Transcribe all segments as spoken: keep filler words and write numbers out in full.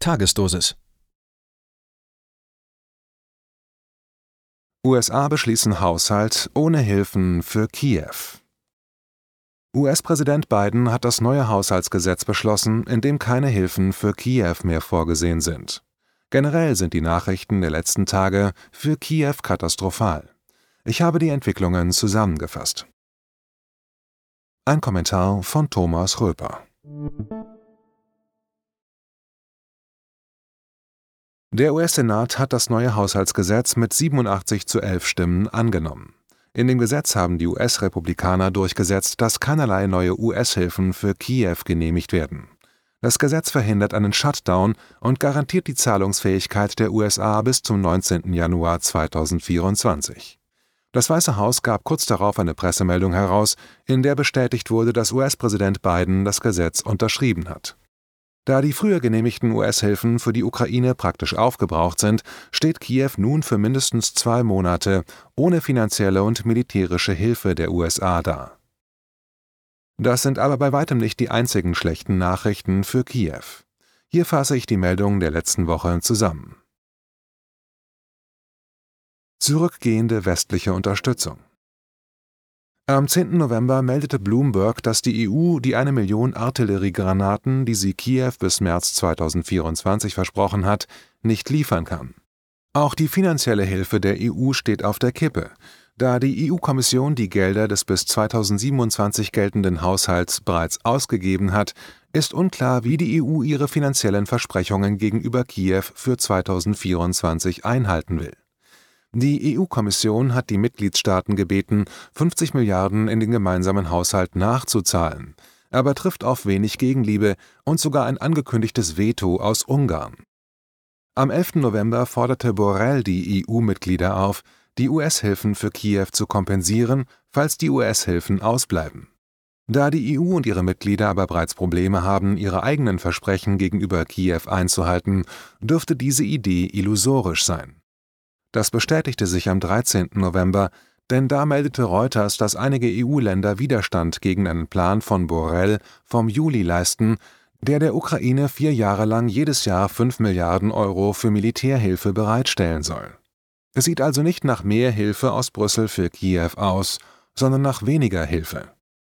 Tagesdosis. U S A beschließen Haushalt ohne Hilfen für Kiew. U S-Präsident Biden hat das neue Haushaltsgesetz beschlossen, in dem keine Hilfen für Kiew mehr vorgesehen sind. Generell sind die Nachrichten der letzten Tage für Kiew katastrophal. Ich habe die Entwicklungen zusammengefasst. Ein Kommentar von Thomas Röper. Der U S-Senat hat das neue Haushaltsgesetz mit siebenundachtzig zu elf Stimmen angenommen. In dem Gesetz haben die U S-Republikaner durchgesetzt, dass keinerlei neue U S-Hilfen für Kiew genehmigt werden. Das Gesetz verhindert einen Shutdown und garantiert die Zahlungsfähigkeit der U S A bis zum neunzehnten Januar zweitausendvierundzwanzig. Das Weiße Haus gab kurz darauf eine Pressemeldung heraus, in der bestätigt wurde, dass U S-Präsident Biden das Gesetz unterschrieben hat. Da die früher genehmigten U S-Hilfen für die Ukraine praktisch aufgebraucht sind, steht Kiew nun für mindestens zwei Monate ohne finanzielle und militärische Hilfe der U S A da. Das sind aber bei weitem nicht die einzigen schlechten Nachrichten für Kiew. Hier fasse ich die Meldungen der letzten Woche zusammen. Zurückgehende westliche Unterstützung. Am zehnten November meldete Bloomberg, dass die E U die eine Million Artilleriegranaten, die sie Kiew bis März zweitausendvierundzwanzig versprochen hat, nicht liefern kann. Auch die finanzielle Hilfe der E U steht auf der Kippe. Da die E U-Kommission die Gelder des bis zweitausendsiebenundzwanzig geltenden Haushalts bereits ausgegeben hat, ist unklar, wie die E U ihre finanziellen Versprechungen gegenüber Kiew für zweitausendvierundzwanzig einhalten will. Die E U-Kommission hat die Mitgliedstaaten gebeten, fünfzig Milliarden in den gemeinsamen Haushalt nachzuzahlen, aber trifft auf wenig Gegenliebe und sogar ein angekündigtes Veto aus Ungarn. Am elften November forderte Borrell die E U-Mitglieder auf, die U S-Hilfen für Kiew zu kompensieren, falls die U S-Hilfen ausbleiben. Da die E U und ihre Mitglieder aber bereits Probleme haben, ihre eigenen Versprechen gegenüber Kiew einzuhalten, dürfte diese Idee illusorisch sein. Das bestätigte sich am dreizehnten November, denn da meldete Reuters, dass einige E U-Länder Widerstand gegen einen Plan von Borrell vom Juli leisten, der der Ukraine vier Jahre lang jedes Jahr fünf Milliarden Euro für Militärhilfe bereitstellen soll. Es sieht also nicht nach mehr Hilfe aus Brüssel für Kiew aus, sondern nach weniger Hilfe.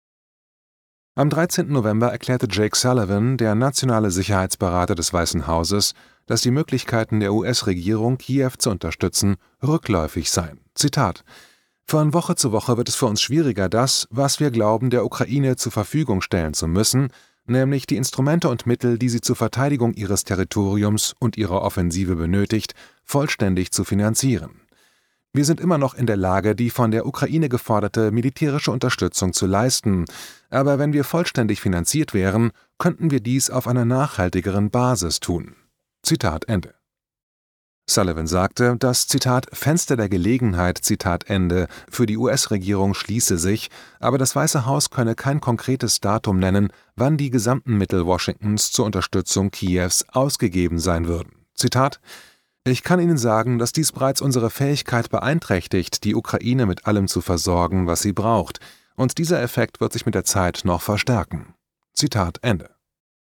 Am dreizehnten November erklärte Jake Sullivan, der nationale Sicherheitsberater des Weißen Hauses, dass die Möglichkeiten der U S-Regierung, Kiew zu unterstützen, rückläufig seien. Zitat: Von Woche zu Woche wird es für uns schwieriger, das, was wir glauben, der Ukraine zur Verfügung stellen zu müssen, nämlich die Instrumente und Mittel, die sie zur Verteidigung ihres Territoriums und ihrer Offensive benötigt, vollständig zu finanzieren. Wir sind immer noch in der Lage, die von der Ukraine geforderte militärische Unterstützung zu leisten, aber wenn wir vollständig finanziert wären, könnten wir dies auf einer nachhaltigeren Basis tun. Zitat Ende. Sullivan sagte, das Zitat Fenster der Gelegenheit Zitat Ende für die U S-Regierung schließe sich, aber das Weiße Haus könne kein konkretes Datum nennen, wann die gesamten Mittel Washingtons zur Unterstützung Kiews ausgegeben sein würden. Zitat: Ich kann Ihnen sagen, dass dies bereits unsere Fähigkeit beeinträchtigt, die Ukraine mit allem zu versorgen, was sie braucht, und dieser Effekt wird sich mit der Zeit noch verstärken. Zitat Ende.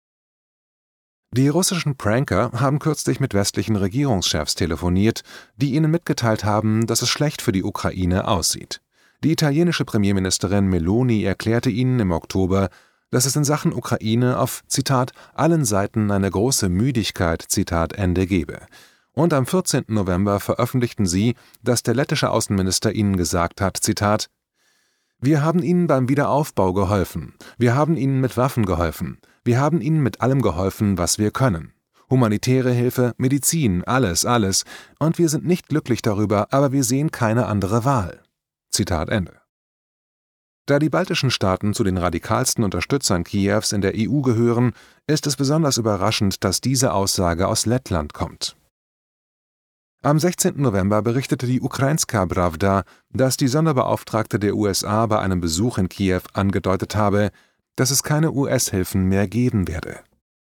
Die russischen Pranker haben kürzlich mit westlichen Regierungschefs telefoniert, die ihnen mitgeteilt haben, dass es schlecht für die Ukraine aussieht. Die italienische Premierministerin Meloni erklärte ihnen im Oktober, dass es in Sachen Ukraine auf, Zitat, allen Seiten eine große Müdigkeit, Zitat Ende gebe. Und am vierzehnten November veröffentlichten sie, dass der lettische Außenminister ihnen gesagt hat, Zitat: Wir haben ihnen beim Wiederaufbau geholfen, wir haben ihnen mit Waffen geholfen, wir haben ihnen mit allem geholfen, was wir können. Humanitäre Hilfe, Medizin, alles, alles, und wir sind nicht glücklich darüber, aber wir sehen keine andere Wahl. Zitat Ende. Da die baltischen Staaten zu den radikalsten Unterstützern Kiews in der E U gehören, ist es besonders überraschend, dass diese Aussage aus Lettland kommt. Am sechzehnten November berichtete die Ukrainska Prawda, dass die Sonderbeauftragte der U S A bei einem Besuch in Kiew angedeutet habe, dass es keine U S-Hilfen mehr geben werde.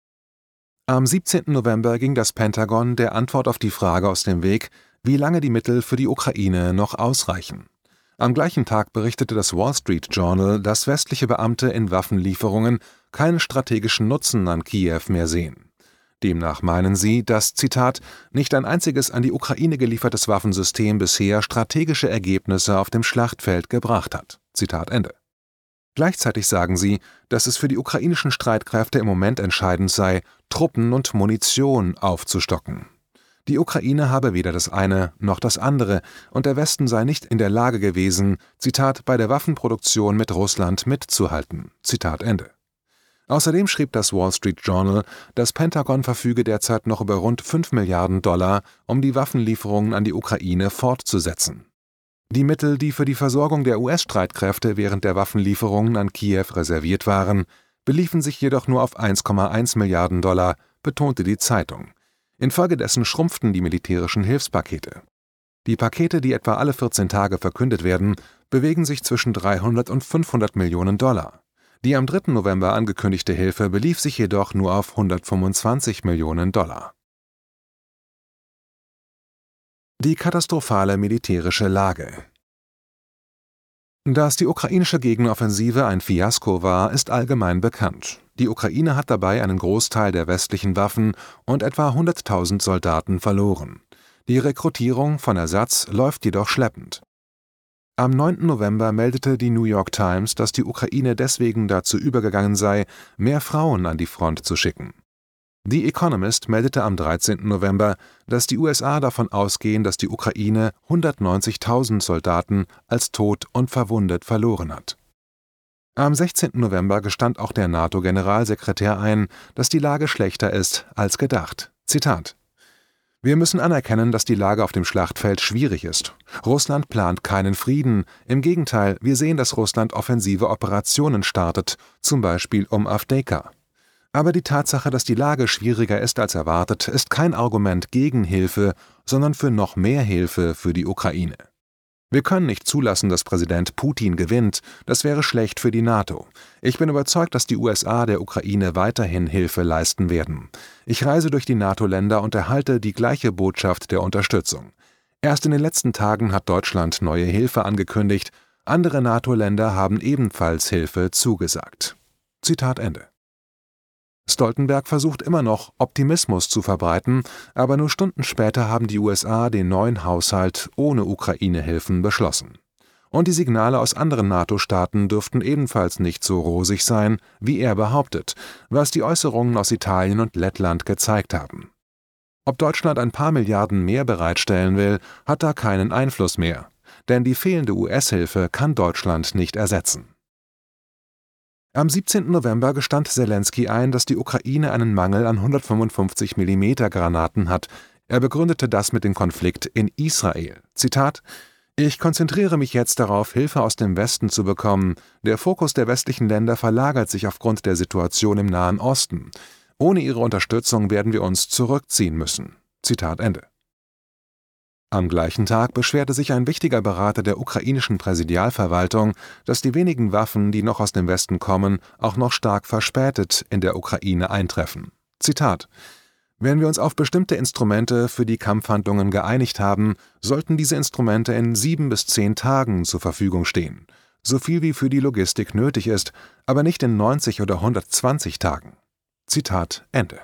Am siebzehnten November ging das Pentagon der Antwort auf die Frage aus dem Weg, wie lange die Mittel für die Ukraine noch ausreichen. Am gleichen Tag berichtete das Wall Street Journal, dass westliche Beamte in Waffenlieferungen keinen strategischen Nutzen an Kiew mehr sehen. Demnach meinen sie, dass, Zitat, nicht ein einziges an die Ukraine geliefertes Waffensystem bisher strategische Ergebnisse auf dem Schlachtfeld gebracht hat. Zitat Ende. Gleichzeitig sagen sie, dass es für die ukrainischen Streitkräfte im Moment entscheidend sei, Truppen und Munition aufzustocken. Die Ukraine habe weder das eine noch das andere und der Westen sei nicht in der Lage gewesen, Zitat, bei der Waffenproduktion mit Russland mitzuhalten. Zitat Ende. Außerdem schrieb das Wall Street Journal, das Pentagon verfüge derzeit noch über rund fünf Milliarden Dollar, um die Waffenlieferungen an die Ukraine fortzusetzen. Die Mittel, die für die Versorgung der U S-Streitkräfte während der Waffenlieferungen an Kiew reserviert waren, beliefen sich jedoch nur auf eins Komma eins Milliarden Dollar, betonte die Zeitung. Infolgedessen schrumpften die militärischen Hilfspakete. Die Pakete, die etwa alle vierzehn Tage verkündet werden, bewegen sich zwischen dreihundert und fünfhundert Millionen Dollar. Die am dritten November angekündigte Hilfe belief sich jedoch nur auf hundertfünfundzwanzig Millionen Dollar. Die katastrophale militärische Lage. Dass die ukrainische Gegenoffensive ein Fiasko war, ist allgemein bekannt. Die Ukraine hat dabei einen Großteil der westlichen Waffen und etwa hunderttausend Soldaten verloren. Die Rekrutierung von Ersatz läuft jedoch schleppend. Am neunten November meldete die New York Times, dass die Ukraine deswegen dazu übergegangen sei, mehr Frauen an die Front zu schicken. The Economist meldete am dreizehnten November, dass die U S A davon ausgehen, dass die Ukraine hundertneunzigtausend Soldaten als tot und verwundet verloren hat. Am sechzehnten November gestand auch der NATO-Generalsekretär ein, dass die Lage schlechter ist als gedacht. Zitat: Wir müssen anerkennen, dass die Lage auf dem Schlachtfeld schwierig ist. Russland plant keinen Frieden. Im Gegenteil, wir sehen, dass Russland offensive Operationen startet, zum Beispiel um Awdejka. Aber die Tatsache, dass die Lage schwieriger ist als erwartet, ist kein Argument gegen Hilfe, sondern für noch mehr Hilfe für die Ukraine. Wir können nicht zulassen, dass Präsident Putin gewinnt. Das wäre schlecht für die NATO. Ich bin überzeugt, dass die U S A der Ukraine weiterhin Hilfe leisten werden. Ich reise durch die NATO-Länder und erhalte die gleiche Botschaft der Unterstützung. Erst in den letzten Tagen hat Deutschland neue Hilfe angekündigt. Andere NATO-Länder haben ebenfalls Hilfe zugesagt. Zitat Ende. Stoltenberg versucht immer noch, Optimismus zu verbreiten, aber nur Stunden später haben die U S A den neuen Haushalt ohne Ukraine-Hilfen beschlossen. Und die Signale aus anderen NATO-Staaten dürften ebenfalls nicht so rosig sein, wie er behauptet, was die Äußerungen aus Italien und Lettland gezeigt haben. Ob Deutschland ein paar Milliarden mehr bereitstellen will, hat da keinen Einfluss mehr, denn die fehlende U S-Hilfe kann Deutschland nicht ersetzen. Am siebzehnten November gestand Selenskyj ein, dass die Ukraine einen Mangel an hundertfünfundfünfzig Millimeter Granaten hat. Er begründete das mit dem Konflikt in Israel. Zitat: Ich konzentriere mich jetzt darauf, Hilfe aus dem Westen zu bekommen. Der Fokus der westlichen Länder verlagert sich aufgrund der Situation im Nahen Osten. Ohne ihre Unterstützung werden wir uns zurückziehen müssen. Zitat Ende. Am gleichen Tag beschwerte sich ein wichtiger Berater der ukrainischen Präsidialverwaltung, dass die wenigen Waffen, die noch aus dem Westen kommen, auch noch stark verspätet in der Ukraine eintreffen. Zitat: Wenn wir uns auf bestimmte Instrumente für die Kampfhandlungen geeinigt haben, sollten diese Instrumente in sieben bis zehn Tagen zur Verfügung stehen. So viel wie für die Logistik nötig ist, aber nicht in neunzig oder hundertzwanzig Tagen. Zitat Ende.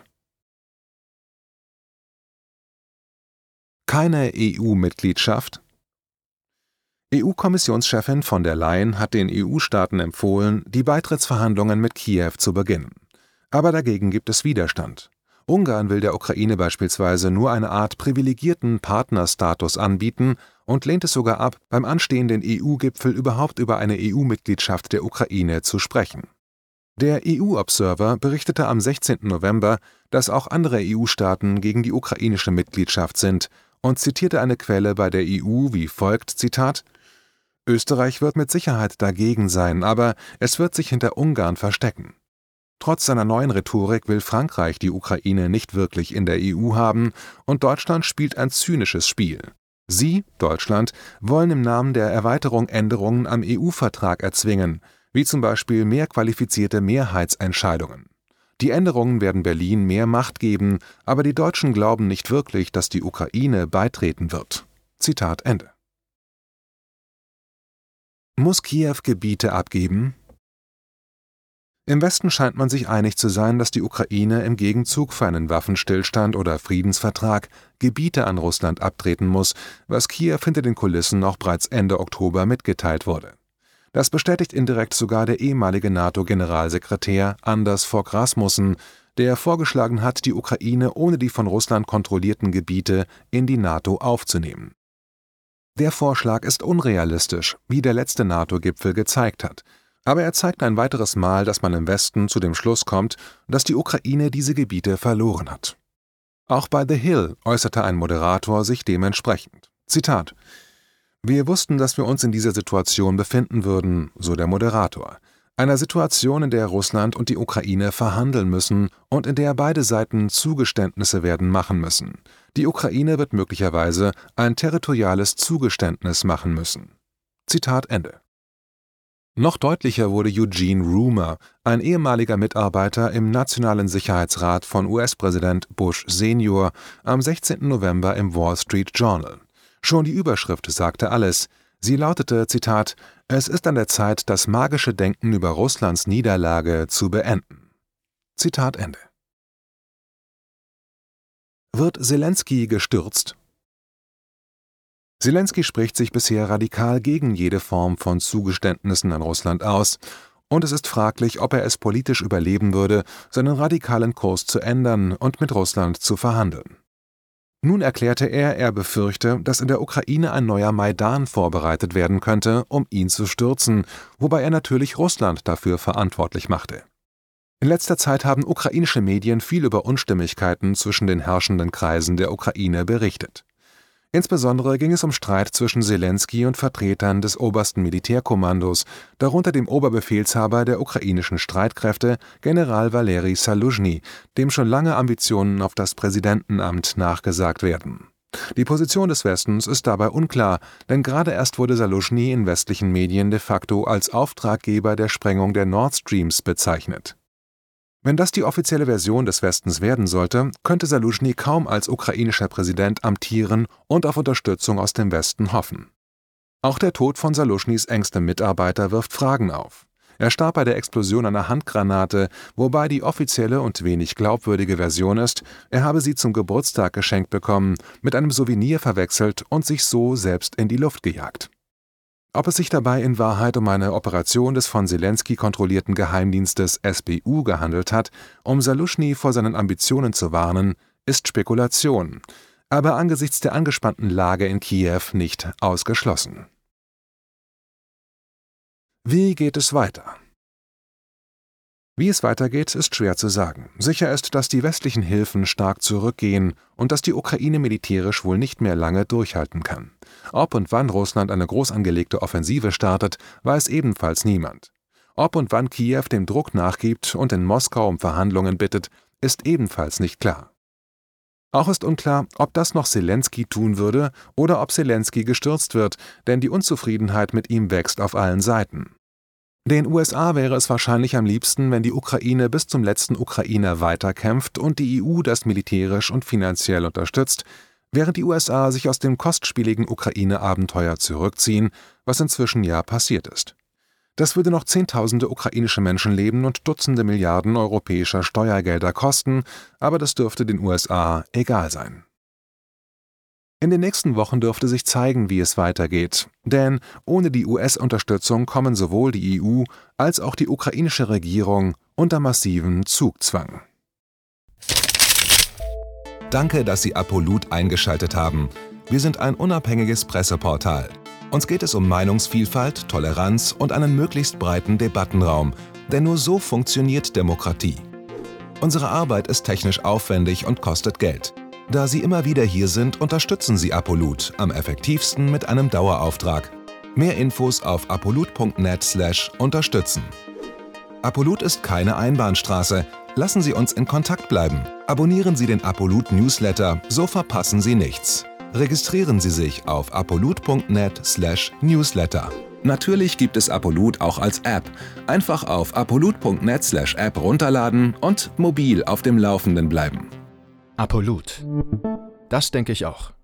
Keine E U-Mitgliedschaft? E U-Kommissionschefin von der Leyen hat den E U-Staaten empfohlen, die Beitrittsverhandlungen mit Kiew zu beginnen. Aber dagegen gibt es Widerstand. Ungarn will der Ukraine beispielsweise nur eine Art privilegierten Partnerstatus anbieten und lehnt es sogar ab, beim anstehenden E U-Gipfel überhaupt über eine E U-Mitgliedschaft der Ukraine zu sprechen. Der E U-Observer berichtete am sechzehnten November, dass auch andere E U-Staaten gegen die ukrainische Mitgliedschaft sind, und zitierte eine Quelle bei der E U wie folgt, Zitat: Österreich wird mit Sicherheit dagegen sein, aber es wird sich hinter Ungarn verstecken. Trotz seiner neuen Rhetorik will Frankreich die Ukraine nicht wirklich in der E U haben, und Deutschland spielt ein zynisches Spiel. Sie, Deutschland, wollen im Namen der Erweiterung Änderungen am E U-Vertrag erzwingen, wie zum Beispiel mehr qualifizierte Mehrheitsentscheidungen. Die Änderungen werden Berlin mehr Macht geben, aber die Deutschen glauben nicht wirklich, dass die Ukraine beitreten wird. Zitat Ende. Muss Kiew Gebiete abgeben? Im Westen scheint man sich einig zu sein, dass die Ukraine im Gegenzug für einen Waffenstillstand oder Friedensvertrag Gebiete an Russland abtreten muss, was Kiew hinter den Kulissen auch bereits Ende Oktober mitgeteilt wurde. Das bestätigt indirekt sogar der ehemalige NATO-Generalsekretär Anders Fogh Rasmussen, der vorgeschlagen hat, die Ukraine ohne die von Russland kontrollierten Gebiete in die NATO aufzunehmen. Der Vorschlag ist unrealistisch, wie der letzte NATO-Gipfel gezeigt hat. Aber er zeigt ein weiteres Mal, dass man im Westen zu dem Schluss kommt, dass die Ukraine diese Gebiete verloren hat. Auch bei The Hill äußerte ein Moderator sich dementsprechend. Zitat: Wir wussten, dass wir uns in dieser Situation befinden würden, so der Moderator. Einer Situation, in der Russland und die Ukraine verhandeln müssen und in der beide Seiten Zugeständnisse werden machen müssen. Die Ukraine wird möglicherweise ein territoriales Zugeständnis machen müssen. Zitat Ende. Noch deutlicher wurde Eugene Rumer, ein ehemaliger Mitarbeiter im Nationalen Sicherheitsrat von U S-Präsident Bush Senior, am sechzehnten November im Wall Street Journal. Schon die Überschrift sagte alles. Sie lautete, Zitat, »Es ist an der Zeit, das magische Denken über Russlands Niederlage zu beenden.« Zitat Ende. Wird Selenskyj gestürzt? Selenskyj spricht sich bisher radikal gegen jede Form von Zugeständnissen an Russland aus, und es ist fraglich, ob er es politisch überleben würde, seinen radikalen Kurs zu ändern und mit Russland zu verhandeln. Nun erklärte er, er befürchte, dass in der Ukraine ein neuer Maidan vorbereitet werden könnte, um ihn zu stürzen, wobei er natürlich Russland dafür verantwortlich machte. In letzter Zeit haben ukrainische Medien viel über Unstimmigkeiten zwischen den herrschenden Kreisen der Ukraine berichtet. Insbesondere ging es um Streit zwischen Selenskyj und Vertretern des obersten Militärkommandos, darunter dem Oberbefehlshaber der ukrainischen Streitkräfte, General Valeri Saluzhny, dem schon lange Ambitionen auf das Präsidentenamt nachgesagt werden. Die Position des Westens ist dabei unklar, denn gerade erst wurde Saluzhny in westlichen Medien de facto als Auftraggeber der Sprengung der Nord Streams bezeichnet. Wenn das die offizielle Version des Westens werden sollte, könnte Saluzhny kaum als ukrainischer Präsident amtieren und auf Unterstützung aus dem Westen hoffen. Auch der Tod von Saluzhnys engstem Mitarbeiter wirft Fragen auf. Er starb bei der Explosion einer Handgranate, wobei die offizielle und wenig glaubwürdige Version ist, er habe sie zum Geburtstag geschenkt bekommen, mit einem Souvenir verwechselt und sich so selbst in die Luft gejagt. Ob es sich dabei in Wahrheit um eine Operation des von Selenskyj kontrollierten Geheimdienstes S B U gehandelt hat, um Saluzhny vor seinen Ambitionen zu warnen, ist Spekulation, aber angesichts der angespannten Lage in Kiew nicht ausgeschlossen. Wie geht es weiter? Wie es weitergeht, ist schwer zu sagen. Sicher ist, dass die westlichen Hilfen stark zurückgehen und dass die Ukraine militärisch wohl nicht mehr lange durchhalten kann. Ob und wann Russland eine groß angelegte Offensive startet, weiß ebenfalls niemand. Ob und wann Kiew dem Druck nachgibt und in Moskau um Verhandlungen bittet, ist ebenfalls nicht klar. Auch ist unklar, ob das noch Selenskyj tun würde oder ob Selenskyj gestürzt wird, denn die Unzufriedenheit mit ihm wächst auf allen Seiten. Den U S A wäre es wahrscheinlich am liebsten, wenn die Ukraine bis zum letzten Ukrainer weiterkämpft und die E U das militärisch und finanziell unterstützt, während die U S A sich aus dem kostspieligen Ukraine-Abenteuer zurückziehen, was inzwischen ja passiert ist. Das würde noch Zehntausende ukrainische Menschenleben und Dutzende Milliarden europäischer Steuergelder kosten, aber das dürfte den U S A egal sein. In den nächsten Wochen dürfte sich zeigen, wie es weitergeht, denn ohne die U S-Unterstützung kommen sowohl die E U als auch die ukrainische Regierung unter massiven Zugzwang. Danke, dass Sie Apolut eingeschaltet haben. Wir sind ein unabhängiges Presseportal. Uns geht es um Meinungsvielfalt, Toleranz und einen möglichst breiten Debattenraum, denn nur so funktioniert Demokratie. Unsere Arbeit ist technisch aufwendig und kostet Geld. Da Sie immer wieder hier sind, unterstützen Sie Apolut am effektivsten mit einem Dauerauftrag. Mehr Infos auf apolut punkt net slash unterstützen. Apolut ist keine Einbahnstraße. Lassen Sie uns in Kontakt bleiben. Abonnieren Sie den Apolut Newsletter, so verpassen Sie nichts. Registrieren Sie sich auf apolut punkt net slash newsletter. Natürlich gibt es Apolut auch als App. Einfach auf apolut punkt net slash app runterladen und mobil auf dem Laufenden bleiben. Apolut. Das denke ich auch.